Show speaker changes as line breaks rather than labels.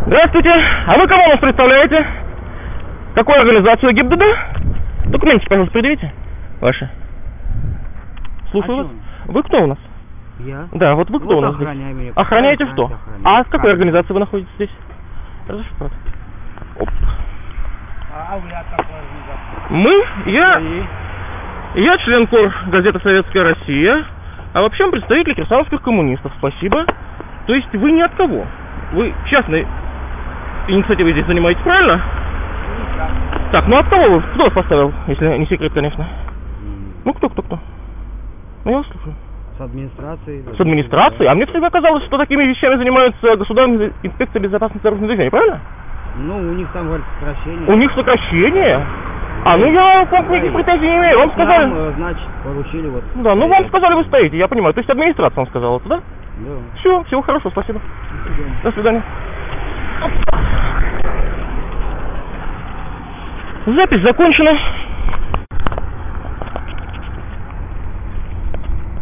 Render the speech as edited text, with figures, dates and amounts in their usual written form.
Здравствуйте. А вы кого у нас представляете? Какую организацию ГИБДД? Документы, пожалуйста, предъявите. Ваши. Слушаю вас. Вы кто у нас?
Я?
Да, вот вы кто
вот
у нас здесь?
Меня.
Охраняете что?
Охраняю.
А в какой организации вы находитесь здесь? Разрешите. Оп.
А вы от какой организации?
Я член КОР газеты «Советская Россия», а вообще он представитель кирсановских коммунистов. Спасибо. То есть вы ни от кого. Вы частной инициативой здесь занимаетесь, правильно? Так, ну от кого вы? Кто вас поставил, если не секрет, конечно? Ну кто? Ну я вас слушаю.
С администрацией.
С администрацией? А мне всегда казалось, что такими вещами занимаются государственные инспекции безопасности дорожного движения, правильно?
Ну, у них там, говорят, сокращение.
У них сокращение? А, ну я к вам никаких претензий не имею. Вам сказали...
Нам, значит, поручили вот...
Да, ну вам сказали, вы стоите, я понимаю. То есть администрация вам сказала это, да?
Да.
Все, всего хорошего, спасибо. До свидания. Запись закончена.